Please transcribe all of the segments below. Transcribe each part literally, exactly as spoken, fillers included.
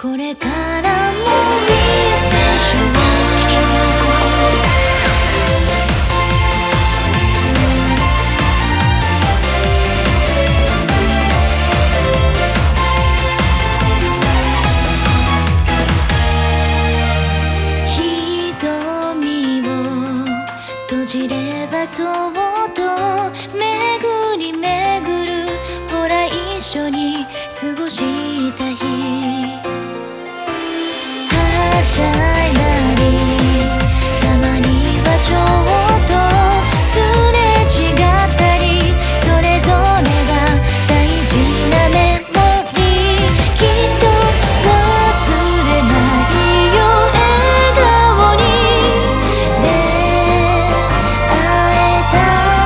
これからも Be special瞳を閉じればそっと巡り巡るほら一緒に過ごした日はしゃいだりたまにはちょっとすれ違ったりそれぞれが大事なメモリーきっと忘れないよ笑顔に出会えた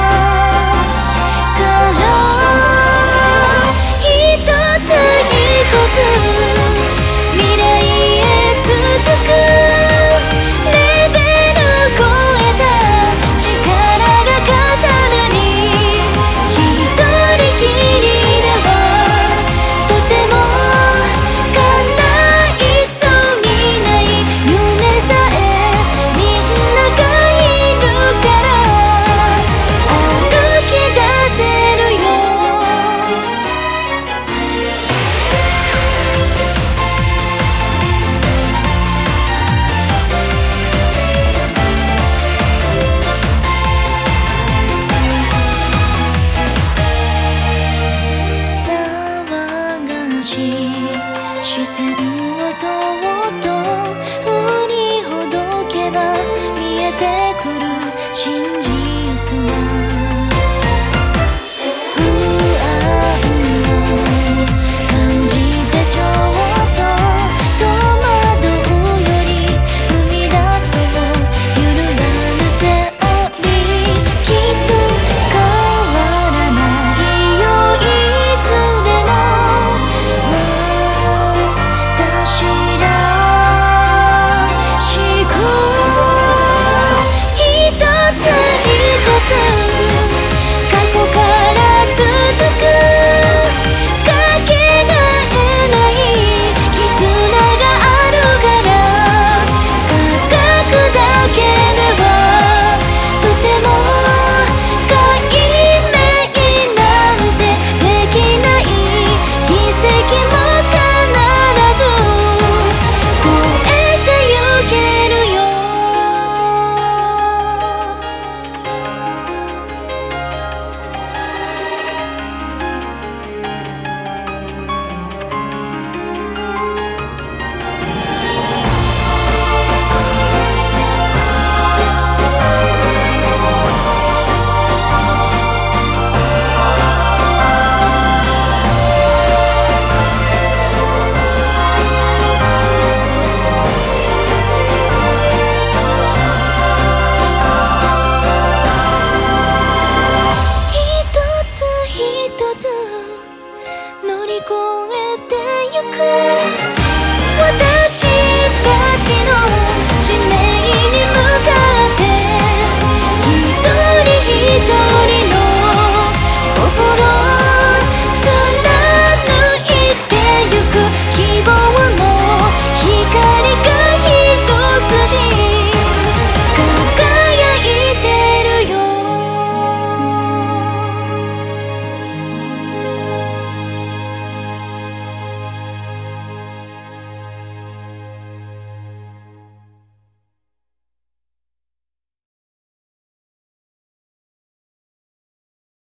から一つ一つ未来へ続くレベル超えた力が重なり一人きりではとても叶いそうにない夢さえみんながいるから歩き出せるよ騒がしい視線をそっと振りほどけば見えてくる真実が不安を感じてちょっと戸惑うより踏み出そう揺るがぬセオリーきっと変わらないよいつでも私らしく一つ一つ過去から続くかけがえない絆があるから科学だけではとても解明なんてできない奇跡も必ず超えてゆけるよ一つ一つ乗り越えてゆく私